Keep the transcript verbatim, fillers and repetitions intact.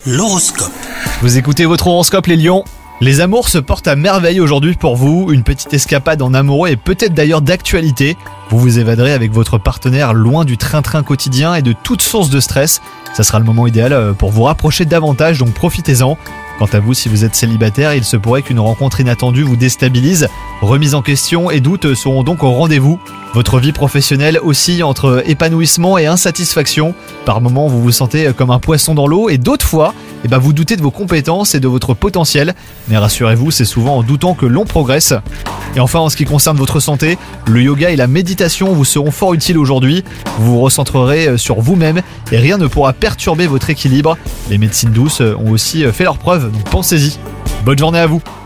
L'horoscope. Vous écoutez votre horoscope les lions. Les amours se portent à merveille aujourd'hui pour vous. Une petite escapade en amoureux est peut-être d'ailleurs d'actualité. Vous vous évaderez avec votre partenaire loin du train-train quotidien et de toute source de stress. Ça sera le moment idéal pour vous rapprocher davantage, donc profitez-en. Quant à vous, si vous êtes célibataire, il se pourrait qu'une rencontre inattendue vous déstabilise. Remise en question et doutes seront donc au rendez-vous. Votre vie professionnelle oscille entre épanouissement et insatisfaction. Par moments, vous vous sentez comme un poisson dans l'eau et d'autres fois, eh ben, vous doutez de vos compétences et de votre potentiel. Mais rassurez-vous, c'est souvent en doutant que l'on progresse. Et enfin, en ce qui concerne votre santé, le yoga et la méditation vous seront fort utiles aujourd'hui. Vous vous recentrerez sur vous-même et rien ne pourra perturber votre équilibre. Les médecines douces ont aussi fait leurs preuves, donc pensez-y. Bonne journée à vous!